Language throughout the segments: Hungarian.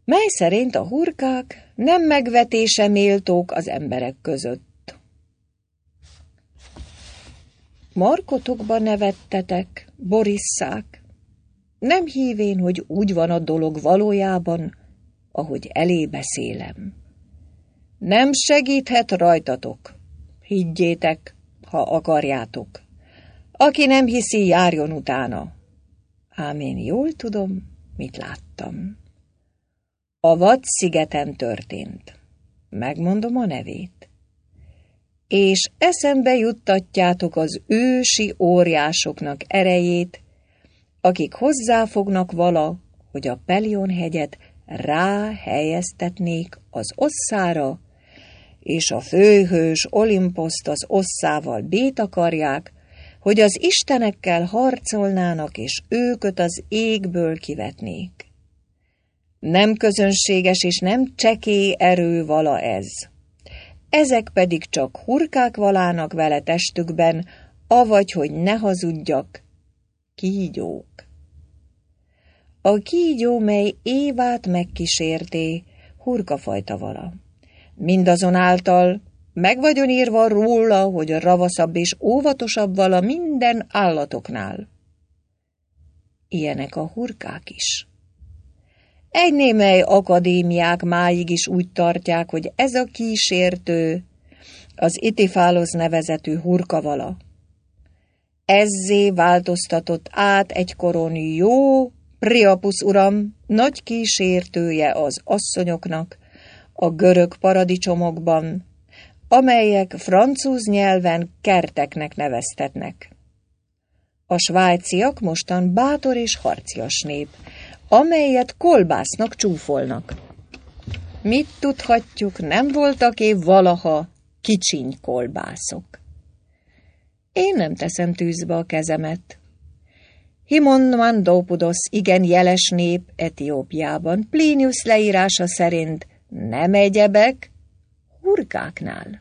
mely szerint a hurkák nem megvetése méltók az emberek között. Markotokba nevettetek, borisszák, nem hívén, hogy úgy van a dolog valójában, ahogy elé beszélem. Nem segíthet rajtatok, higgyétek, ha akarjátok. Aki nem hiszi, járjon utána. Ám én jól tudom, mit láttam. A Vad-szigeten történt. Megmondom a nevét. És eszembe juttatjátok az ősi óriásoknak erejét, akik hozzáfognak vala, hogy a Pelion-hegyet ráhelyeztetnék az osszára, és a főhős Olimposzt az osszával bétakarják, hogy az istenekkel harcolnának, és őköt az égből kivetnék. Nem közönséges és nem csekély erő vala ez. Ezek pedig csak hurkák valának vele testükben, avagy, hogy ne hazudjak, kígyók. A kígyó, mely Évát megkísérté, hurkafajta vala. Mindazonáltal meg vagyon írva róla, hogy ravaszabb és óvatosabb vala minden állatoknál. Ilyenek a hurkák is. Egy némely akadémiák máig is úgy tartják, hogy ez a kísértő az Itifálosz nevezetű hurka vala. Ezzé változtatott át egykoron jó Priapus uram, nagy kísértője az asszonyoknak, a görög paradicsomokban, amelyek francúz nyelven kerteknek neveztetnek. A svájciak mostan bátor és harcias nép, amelyet kolbásznak csúfolnak. Mit tudhatjuk, nem voltak-e valaha kicsiny kolbászok? Én nem teszem tűzbe a kezemet. Himon Mandópudosz igen jeles nép Etiópiában, Plinius leírása szerint nem egyebek, hurkáknál.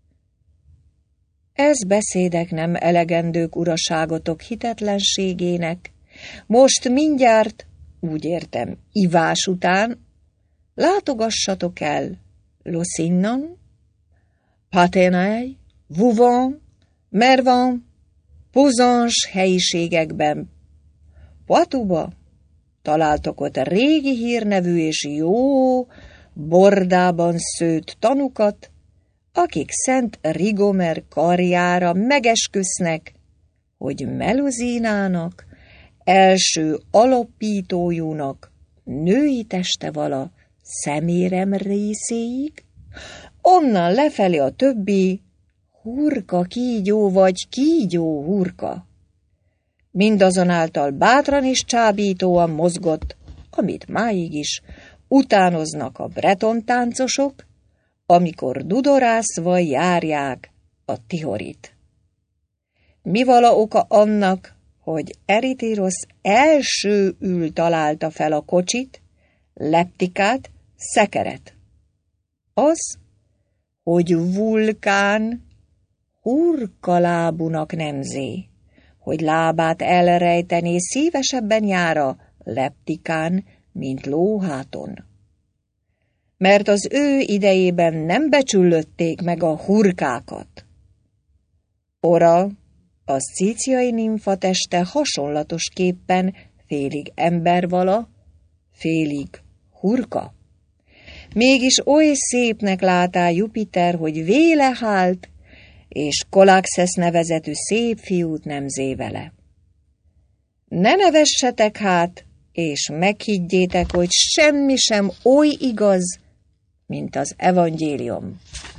Ez beszédek nem elegendők uraságotok hitetlenségének. Most mindjárt, úgy értem, ivás után, látogassatok el Lusignan, Patenay, Vouvant, Mervan, Puzans helyiségekben, Poitouba, találtok ott régi hírnevű és jó bordában szőtt tanukat, akik Szent Rigomer karjára megesküsznek, hogy Meluzinának, első alapítójúnak női teste vala szemérem részéig, onnan lefelé a többi hurka kígyó vagy kígyó hurka. Mindazonáltal bátran és csábítóan mozgott, amit máig is utánoznak a breton táncosok, amikor dudorászva járják a Tihorit. Mi vala oka annak, hogy Erithirosz elsőül találta fel a kocsit, leptikát, szekeret? Az, hogy vulkán hurkalábúnak nemzé, hogy lábát elrejtené, szívesebben jár a leptikán, mint lóháton. Mert az ő idejében nem becsüllötték meg a hurkákat. Ora, a szcíciai nimfa teste hasonlatosképpen félig ember vala, félig hurka. Mégis oly szépnek látá Jupiter, hogy véle hált, és Kolaxesz nevezetű szép fiút nemzé vele. Ne nevessetek hát, és meghiggyétek, hogy semmi sem oly igaz, mint az evangélium.